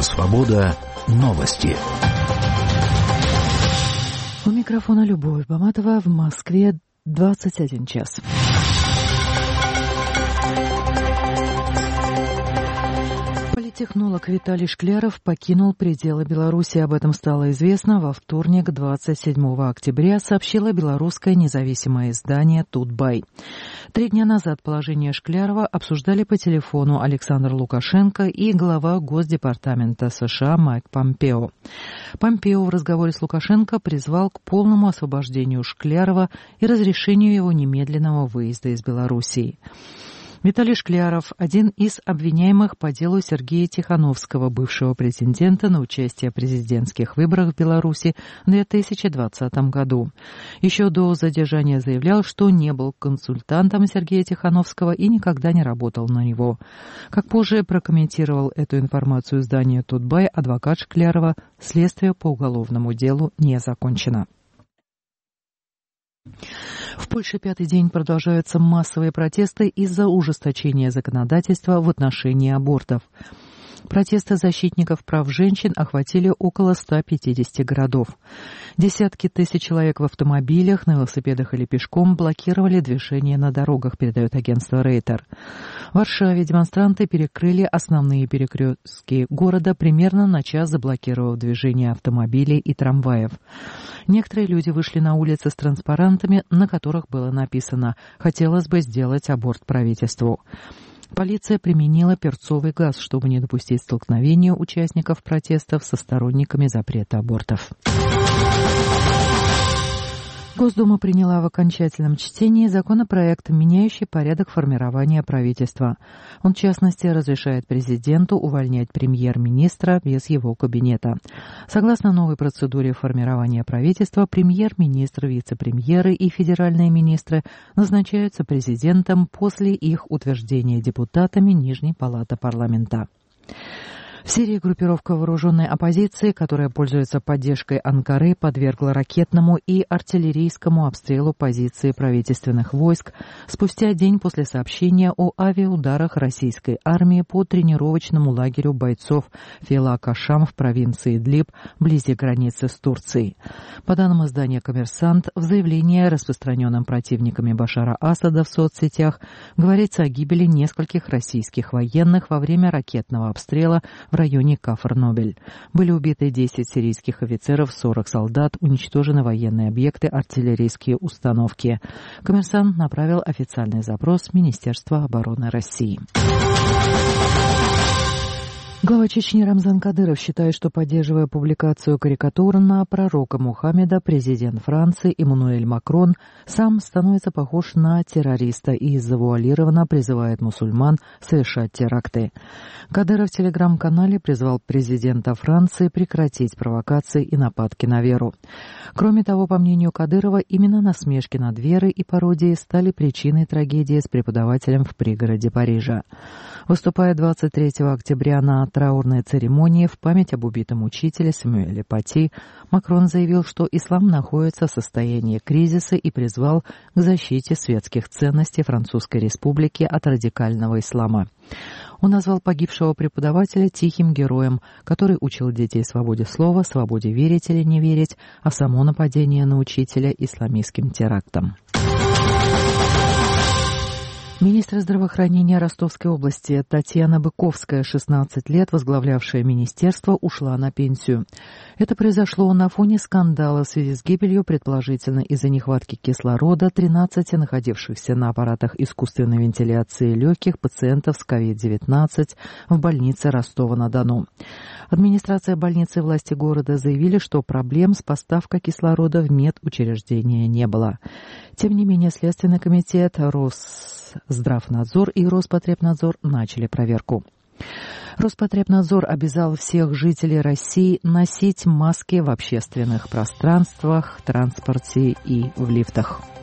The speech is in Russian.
Свобода. Новости. У микрофона Любовь Баматова. В Москве 21 час. Политтехнолог Виталий Шкляров покинул пределы Беларуси. Об этом стало известно во вторник, 27 октября, сообщило белорусское независимое издание «Тутбай». 3 дня назад положение Шклярова обсуждали по телефону Александр Лукашенко и глава Госдепартамента США Майк Помпео. Помпео в разговоре с Лукашенко призвал к полному освобождению Шклярова и разрешению его немедленного выезда из Белоруссии. Виталий Шкляров – один из обвиняемых по делу Сергея Тихановского, бывшего претендента на участие в президентских выборах в Беларуси в 2020 году. Еще до задержания заявлял, что не был консультантом Сергея Тихановского и никогда не работал на него. Как позже прокомментировал эту информацию издание «Тутбай» адвокат Шклярова, следствие по уголовному делу не закончено. В Польше 5-й день продолжаются массовые протесты из-за ужесточения законодательства в отношении абортов. Протесты защитников прав женщин охватили около 150 городов. Десятки тысяч человек в автомобилях, на велосипедах или пешком блокировали движение на дорогах, передает агентство Рейтер. В Варшаве демонстранты перекрыли основные перекрестки города, примерно на час заблокировав движение автомобилей и трамваев. Некоторые люди вышли на улицы с транспарантами, на которых было написано «Хотелось бы сделать аборт правительству». Полиция применила перцовый газ, чтобы не допустить столкновения участников протестов со сторонниками запрета абортов. Госдума приняла в окончательном чтении законопроект, меняющий порядок формирования правительства. Он, в частности, разрешает президенту увольнять премьер-министра без его кабинета. Согласно новой процедуре формирования правительства, премьер-министр, вице-премьеры и федеральные министры назначаются президентом после их утверждения депутатами Нижней палаты парламента. В Сирии группировка вооруженной оппозиции, которая пользуется поддержкой Анкары, подвергла ракетному и артиллерийскому обстрелу позиции правительственных войск спустя день после сообщения о авиаударах российской армии по тренировочному лагерю бойцов Фела-Кашам в провинции Идлиб, вблизи границы с Турцией. По данным издания «Коммерсант», в заявлении, распространенном противниками Башара Асада в соцсетях, говорится о гибели нескольких российских военных во время ракетного обстрела в районе Кафр-Нобель. Были убиты 10 сирийских офицеров, 40 солдат, уничтожены военные объекты, артиллерийские установки. «Коммерсант» направил официальный запрос в Министерство обороны России. Глава Чечни Рамзан Кадыров считает, что, поддерживая публикацию карикатур на пророка Мухаммеда, президент Франции Эммануэль Макрон сам становится похож на террориста и завуалированно призывает мусульман совершать теракты. Кадыров в телеграм-канале призвал президента Франции прекратить провокации и нападки на веру. Кроме того, по мнению Кадырова, именно насмешки над верой и пародией стали причиной трагедии с преподавателем в пригороде Парижа. Выступая 23 октября на траурной церемонии в память об убитом учителе Самуэле Пати, Макрон заявил, что ислам находится в состоянии кризиса и призвал к защите светских ценностей Французской Республики от радикального ислама. Он назвал погибшего преподавателя тихим героем, который учил детей свободе слова, свободе верить или не верить, а само нападение на учителя исламистским терактом. Министр здравоохранения Ростовской области Татьяна Быковская, 16 лет, возглавлявшая министерство, ушла на пенсию. Это произошло на фоне скандала в связи с гибелью, предположительно из-за нехватки кислорода, 13 находившихся на аппаратах искусственной вентиляции легких пациентов с COVID-19 в больнице Ростова-на-Дону. Администрация больницы и власти города заявили, что проблем с поставкой кислорода в медучреждение не было. Тем не менее, Следственный комитет, Росздравнадзор и Роспотребнадзор начали проверку. Роспотребнадзор обязал всех жителей России носить маски в общественных пространствах, транспорте и в лифтах.